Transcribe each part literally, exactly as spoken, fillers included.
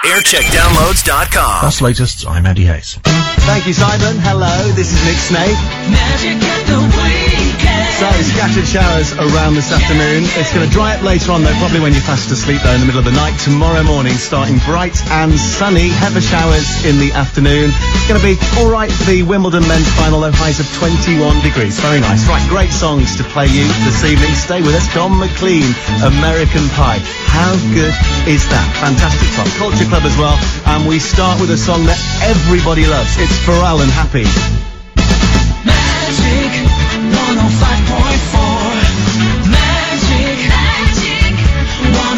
aircheck downloads dot com. That's the latest. I'm Andy Hayes. Thank you, Simon. Hello, this is Nick Snape. Magic at the weekend. So, scattered showers around this afternoon. It's going to dry up later on, though, probably when you're fast asleep, though, in the middle of the night. Tomorrow morning, starting bright and sunny. Heavy showers in the afternoon. It's going to be all right for the Wimbledon men's final, though, highs of twenty-one degrees. Very nice. Right, great songs to play you this evening. Stay with us. Don McLean, American Pie. How good is that? Fantastic song. Culture Club as well. And we start with a song that everybody loves. It's Pharrell and Happy. Magic one oh five point four. Magic, Magic one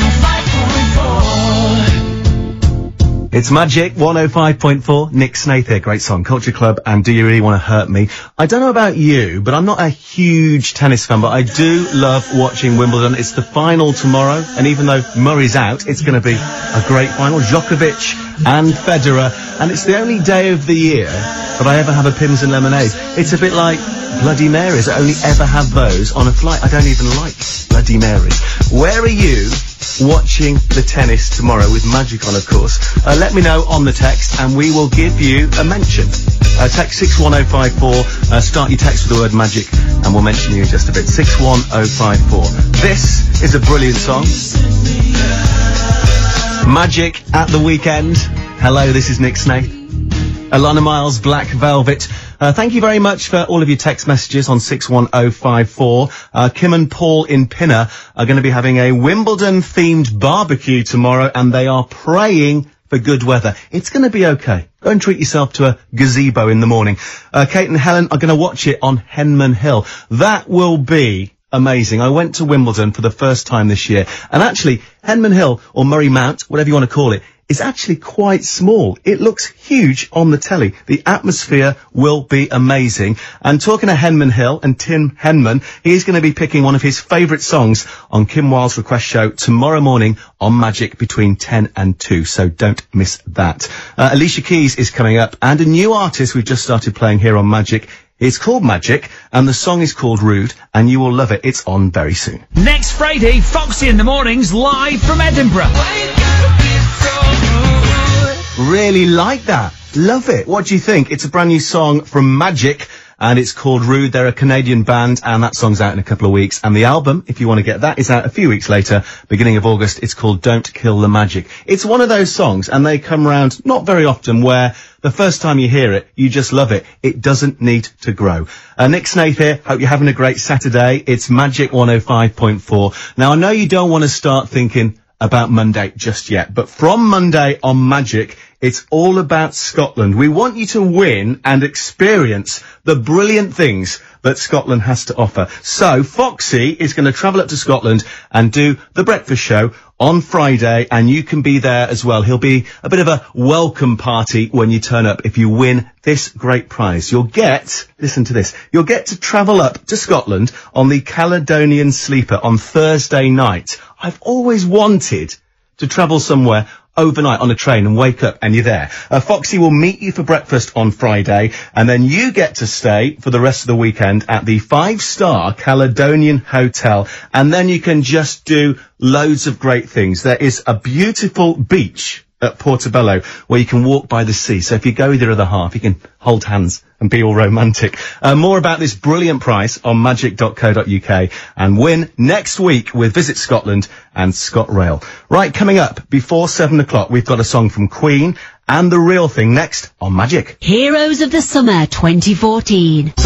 oh five point four. It's Magic one oh five point four. Nick Snaith here. Great song. Culture Club and Do You Really Want to Hurt Me? I don't know about you, but I'm not a huge tennis fan, but I do love watching Wimbledon. It's the final tomorrow, and even though Murray's out, it's going to be a great final. Djokovic and Federer, and it's the only day of the year that I ever have a Pims and Lemonade. It's a bit like Bloody Marys. I only ever have those on a flight. I don't even like Bloody Marys. Where are you watching the tennis tomorrow with Magic on, of course? Uh, let me know on the text and we will give you a mention. Uh, text six one oh five four, uh, start your text with the word Magic and we'll mention you in just a bit. six one oh five four. This is a brilliant song. Magic at the Weekend. Hello, this is Nick Snaith. Alana Miles, Black Velvet. Uh, thank you very much for all of your text messages on six one oh five four. Uh, Kim and Paul in Pinner are going to be having a Wimbledon-themed barbecue tomorrow, and they are praying for good weather. It's going to be okay. Go and treat yourself to a gazebo in the morning. Uh, Kate and Helen are going to watch it on Henman Hill. That will be amazing. I went to Wimbledon for the first time this year, and actually, Henman Hill, or Murray Mount, whatever you want to call it, is actually quite small. It looks huge on the telly. The atmosphere will be amazing. And talking to Henman Hill and Tim Henman, he's going to be picking one of his favourite songs on Kim Wilde's request show tomorrow morning on Magic between ten and two, so don't miss that. Uh, Alicia Keys is coming up, and a new artist we've just started playing here on Magic. It's called Magic, and the song is called Rude, and you will love it. It's on very soon. Next Friday, Foxy in the Mornings, live from Edinburgh. Really like that. Love it. What do you think? It's a brand new song from Magic, and it's called Rude. They're a Canadian band, and that song's out in a couple of weeks. And the album, if you want to get that, is out a few weeks later, beginning of August. It's called Don't Kill the Magic. It's one of those songs, and they come round not very often, where the first time you hear it, you just love it. It doesn't need to grow. Uh, Nick Snaith here. Hope you're having a great Saturday. It's Magic one oh five point four. Now, I know you don't want to start thinking about Monday just yet, but from Monday on Magic, it's all about Scotland. We want you to win and experience the brilliant things that Scotland has to offer. So Foxy is going to travel up to Scotland and do the breakfast show on Friday, and you can be there as well. He'll be a bit of a welcome party when you turn up if you win this great prize. You'll get, listen to this, you'll get to travel up to Scotland on the Caledonian Sleeper on Thursday night. I've always wanted to travel somewhere overnight on a train and wake up and you're there. Uh, Foxy will meet you for breakfast on Friday, and then you get to stay for the rest of the weekend at the five-star Caledonian Hotel, and then you can just do loads of great things. There is a beautiful beach at Portobello where you can walk by the sea. So if you go with your other half, you can hold hands and be all romantic. Uh, more about this brilliant prize on magic dot co dot uk and win next week with Visit Scotland and ScotRail. Right, coming up before seven o'clock, we've got a song from Queen and The Real Thing next on Magic. Heroes of the Summer twenty fourteen.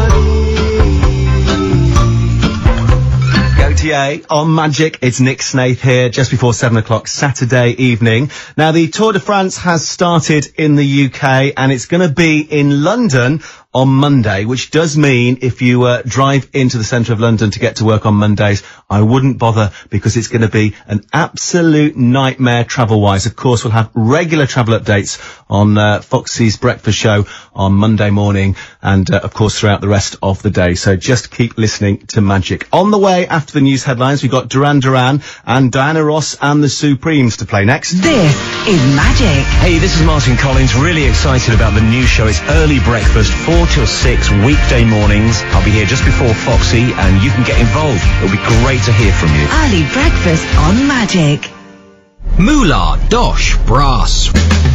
T A on Magic. It's Nick Snaith here just before seven o'clock Saturday evening. Now, the Tour de France has started in the U K and it's going to be in London on Monday, which does mean if you uh, drive into the centre of London to get to work on Mondays, I wouldn't bother because it's going to be an absolute nightmare travel-wise. Of course, we'll have regular travel updates on uh, Foxy's breakfast show on Monday morning and, uh, of course, throughout the rest of the day. So just keep listening to Magic. On the way after the news headlines, we've got Duran Duran and Diana Ross and the Supremes to play next. This is Magic. Hey, this is Martin Collins. Really excited about the new show. It's Early Breakfast, four till six weekday mornings. I'll be here just before Foxy and you can get involved. It'll be great to hear from you. Early Breakfast on Magic. Moolah, Dosh, Brass.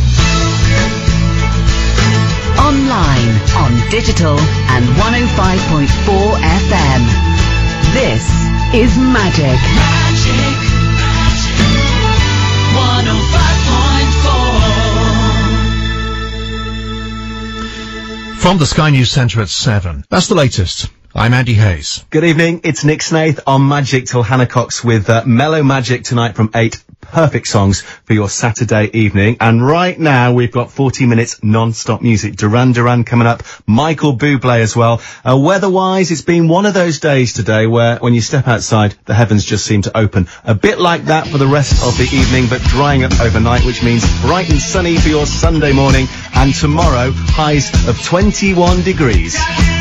Online, on digital, and one oh five point four F M. This is Magic. Magic, Magic, one oh five point four. From the Sky News Centre at seven. That's the latest. I'm Andy Hayes. Good evening, it's Nick Snaith on Magic till Hannah Cox with uh, Mellow Magic tonight from eight. Perfect songs for your Saturday evening. And right now we've got forty minutes non-stop music. Duran Duran coming up, Michael Bublé as well. Uh, weather-wise, it's been one of those days today where when you step outside, the heavens just seem to open. A bit like that for the rest of the evening, but drying up overnight, which means bright and sunny for your Sunday morning. And tomorrow, highs of twenty-one degrees.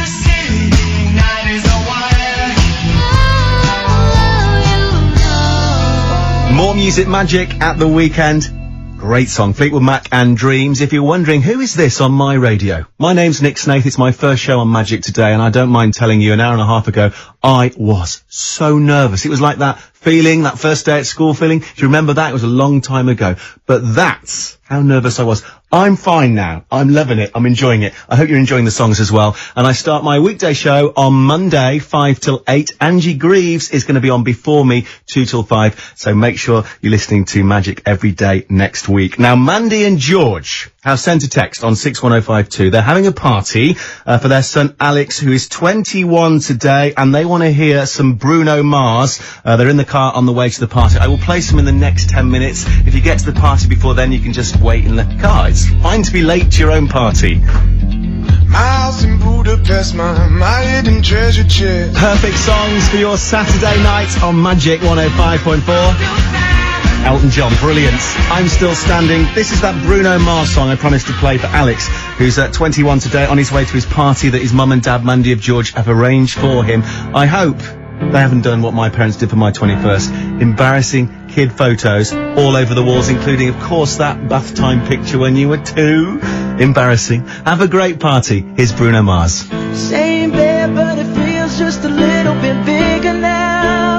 More music magic at the weekend. Great song, Fleetwood Mac and Dreams. If you're wondering, who is this on my radio? My name's Nick Snaith. It's my first show on Magic today, and I don't mind telling you, an hour and a half ago, I was so nervous. It was like that feeling, that first day at school feeling. Do you remember that? It was a long time ago. But that's how nervous I was. I'm fine now. I'm loving it. I'm enjoying it. I hope you're enjoying the songs as well. And I start my weekday show on Monday, five till eight. Angie Greaves is going to be on before me, two till five. So make sure you're listening to Magic every day next week. Now, Mandy and George have sent a text on six one oh five two. They're having a party uh, for their son Alex, who is twenty-one today, and they want to hear some Bruno Mars. Uh, they're in the car on the way to the party. I will play some in the next ten minutes. If you get to the party before then, you can just wait in the car. It's fine to be late to your own party. My house in Budapest, my, my hidden treasure chest. Perfect songs for your Saturday night on Magic one oh five point four. Elton John, brilliant. I'm Still Standing. This is that Bruno Mars song I promised to play for Alex, who's at twenty-one today, on his way to his party that his mum and dad, Mandy of George, have arranged for him. I hope they haven't done what my parents did for my twenty-first. Embarrassing kid photos all over the walls, including, of course, that bath time picture when you were two. Embarrassing. Have a great party. Here's Bruno Mars. Same bed, but it feels just a little bit bigger now.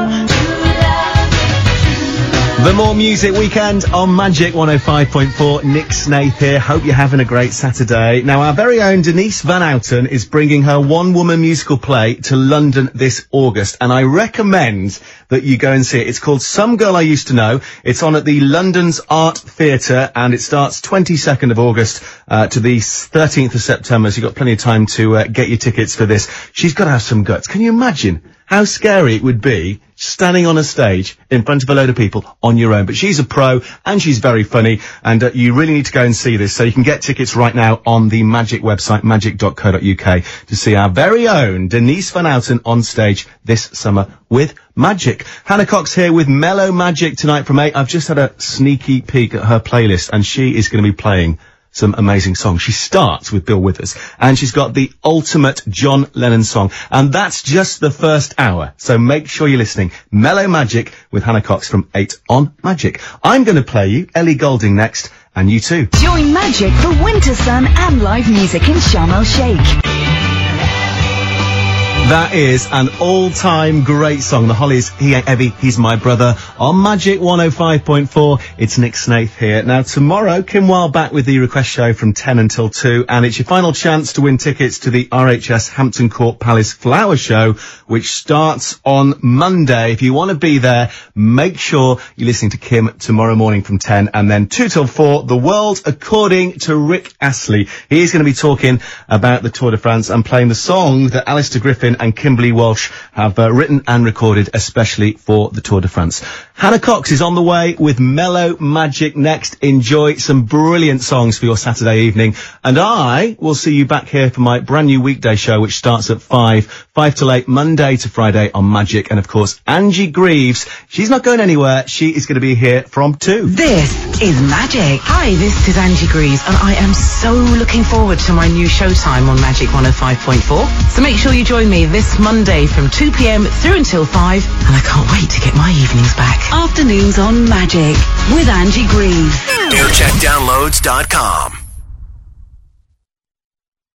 The More Music Weekend on Magic one oh five point four. Nick Snaith here. Hope you're having a great Saturday. Now, our very own Denise Van Outen is bringing her one-woman musical play to London this August, and I recommend that you go and see it. It's called Some Girl I Used to Know. It's on at the London's Art Theatre, and it starts twenty-second of August uh, to the thirteenth of September, so you've got plenty of time to uh, get your tickets for this. She's got to have some guts. Can you imagine how scary it would be standing on a stage in front of a load of people on your own? But she's a pro, and she's very funny, and uh, you really need to go and see this. So you can get tickets right now on the Magic website, magic dot co dot uk, to see our very own Denise Van Outen on stage this summer with Magic. Hannah Cox here with Mellow Magic tonight from eight. I've just had a sneaky peek at her playlist, and she is going to be playing some amazing songs. She starts with Bill Withers, and she's got the ultimate John Lennon song, and that's just the first hour, so make sure you're listening. Mellow Magic with Hannah Cox from eight on Magic. I'm going to play you Ellie Goulding next, and you too. Join Magic for winter sun and live music in Sharm el Sheikh. That is an all-time great song. The Hollies, He Ain't Heavy, He's My Brother. On Magic one oh five point four, it's Nick Snaith here. Now, tomorrow, Kim Wilde back with the request show from ten until two, and it's your final chance to win tickets to the R H S Hampton Court Palace Flower Show, which starts on Monday. If you want to be there, make sure you're listening to Kim tomorrow morning from ten, and then two till four, The World According to Rick Astley. He is going to be talking about the Tour de France and playing the song that Alistair Griffin and Kimberly Walsh have uh, written and recorded especially for the Tour de France. Hannah Cox is on the way with Mellow Magic next. Enjoy some brilliant songs for your Saturday evening, and I will see you back here for my brand new weekday show, which starts at five, five till eight, Monday to Friday on Magic. And of course, Angie Greaves, she's not going anywhere. She is going to be here from two. This is Magic. Hi, this is Angie Greaves, and I am so looking forward to my new showtime on Magic one oh five point four. So make sure you join me this Monday from two p.m. through until five, and I can't wait to get my evenings back. Afternoons on Magic with Angie Greaves. aircheck downloads dot com